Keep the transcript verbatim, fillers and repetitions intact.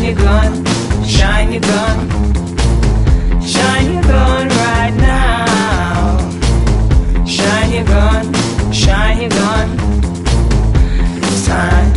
your gun, shine your gun, shine your gun right now. Shine your gun, shine your gun. It's time.